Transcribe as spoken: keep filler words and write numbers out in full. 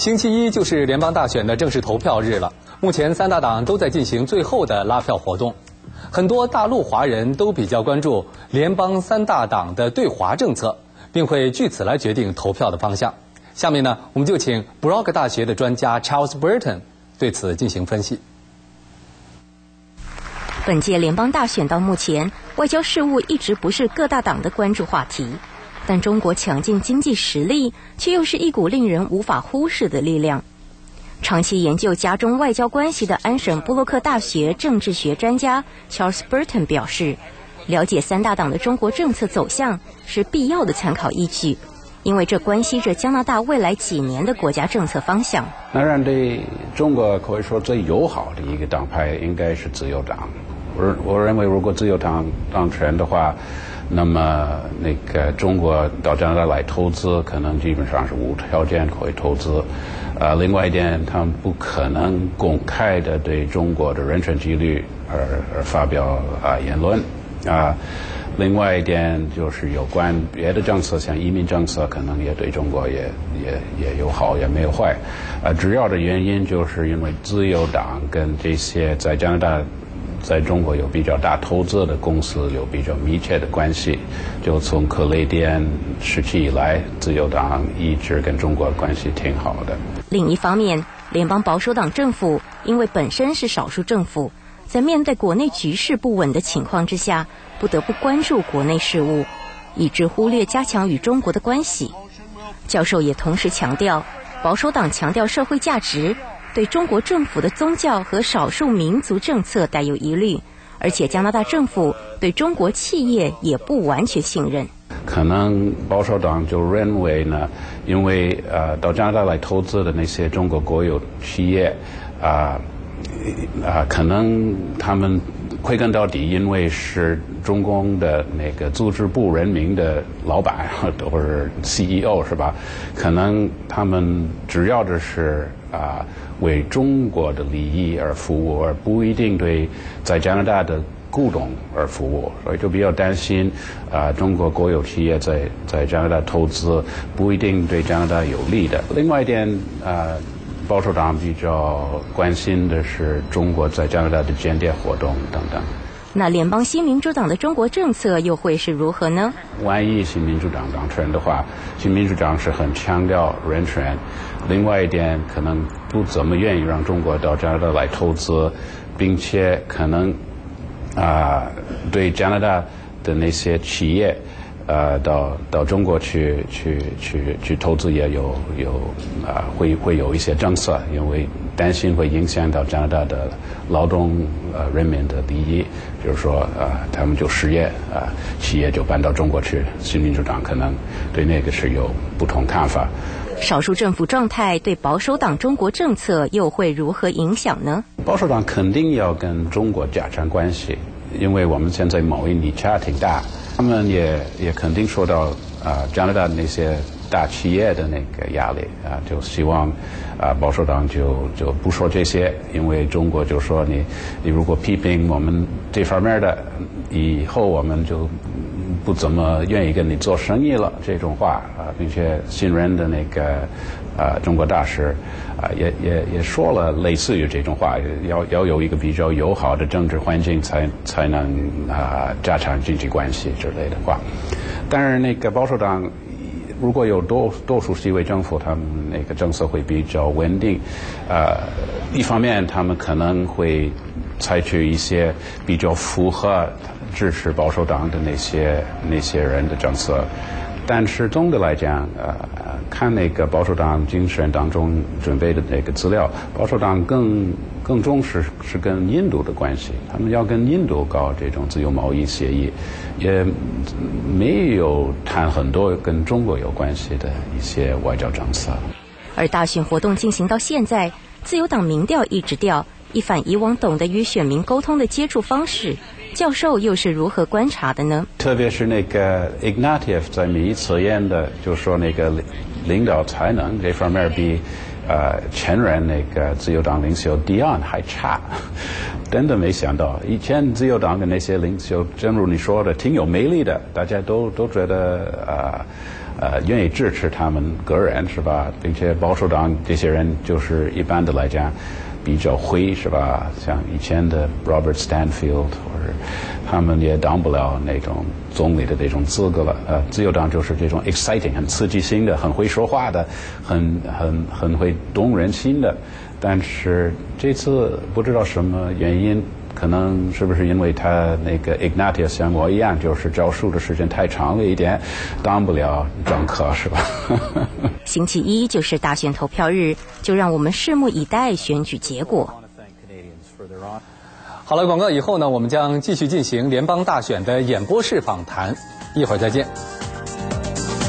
星期一就是联邦大选的正式投票日了，目前三大党都在进行最后的拉票活动。很多大陆华人都比较关注联邦三大党的对华政策，并会据此来决定投票的方向。下面呢，我们就请 Brock 大学的专家 Charles Burton 对此进行分析。 本届联邦大选到目前，外交事务一直不是各大党的关注话题，但中国强劲经济实力却又是一股令人无法忽视的力量。长期研究加中外交关系的安省布洛克大学政治学专家 Charles Burton 表示，了解三大党的中国政策走向是必要的参考依据，因为这关系着加拿大未来几年的国家政策方向。 当然，对中国可以说最友好的一个党派应该是自由党。我我认为，如果自由党当权的话，那么那个中国到加拿大来投资，可能基本上是无条件可以投资。呃，另外一点，他们不可能公开的对中国的人权纪律而而发表啊、呃、言论啊。呃另外一点就是有关别的政策，像移民政策，可能也对中国也也也有好也没有坏。呃，主要的原因就是因为自由党跟这些在加拿大、在中国有比较大投资的公司有比较密切的关系。就从可雷电时期以来，自由党一直跟中国关系挺好的。 另一方面，联邦保守党政府因为本身是少数政府，在面对国内局势不稳的情况之下，不得不关注国内事务，以致忽略加强与中国的关系。教授也同时强调，保守党强调社会价值，对中国政府的宗教和少数民族政策带有疑虑，而且加拿大政府对中国企业也不完全信任。 可能保守党就认为呢，因为呃到加拿大来投资的那些中国国有企业啊。呃啊，可能他们归根到底，因为是中共的那个组织部人民的老板或者 C E O 是吧？可能他们主要的是啊为中国的利益而服务，而不一定对在加拿大的股东而服务，所以就比较担心啊中国国有企业在在加拿大投资不一定对加拿大有利的。另外一点啊。保守党比较关心的是中国在加拿大的间谍活动等等。 那联邦新民主党的中国政策又会是如何呢？ 万一新民主党当权的话，新民主党是很强调人权，另外一点可能不怎么愿意让中国到加拿大来投资，并且可能啊、呃、对加拿大的那些企业。呃，到到中国去去去去投资也有有啊、呃，会会有一些政策，因为担心会影响到加拿大的劳动呃人民的利益，比如说呃他们就失业啊、呃，企业就搬到中国去，新民主党可能对那个是有不同看法。 少数政府状态对保守党中国政策又会如何影响呢？ 保守党肯定要跟中国加强关系，因为我们现在贸易逆差挺大。他们也也肯定受到啊、呃、加拿大那些大企业的那个压力啊、呃，就希望啊、呃、保守党就就不说这些，因为中国就说你你如果批评我们这方面的，以后我们就不怎么愿意跟你做生意了这种话啊、呃，并且新任的那个啊、呃、中国大使啊、呃、也也也说了类似于这种话，要要有一个比较友好的政治环境才才能啊、呃、加强经济关系之类的话。但是那个保守党如果有多多数席位政府，他们那个政策会比较稳定。呃，一方面他们可能会采取一些比较符合支持保守党的那些那些人的政策，但是总的来讲，呃，看那个保守党竞选当中准备的那个资料，保守党更更重视是跟印度的关系，他们要跟印度搞这种自由贸易协议，也没有谈很多跟中国有关系的一些外交政策。 而大选活动进行到现在，自由党民调一直掉，一反以往懂得与选民沟通的接触方式，教授又是如何观察的呢？ 特别是那个 Ignatieff 在民意测验的，就说那个领导才能这方面比呃前任那个自由党领袖迪安还差。真的没想到，以前自由党的那些领袖，正如你说的，挺有魅力的，大家都都觉得呃呃愿意支持他们个人，是吧？并且保守党这些人就是一般的来讲比较灰，是吧？像以前的 Robert Stanfield， 或者他们也当不了那种总理的这种资格了。呃，自由党就是这种 exciting 很刺激性的，很会说话的，很很很会动人心的。但是这次不知道什么原因，可能是不是因为他那个 Ignatius 像我一样，就是教书的时间太长了一点，当不了政客，是吧？ 星期一就是大选投票日，就让我们拭目以待选举结果。 好了，广告以后呢，我们将继续进行联邦大选的演播室访谈，一会儿再见。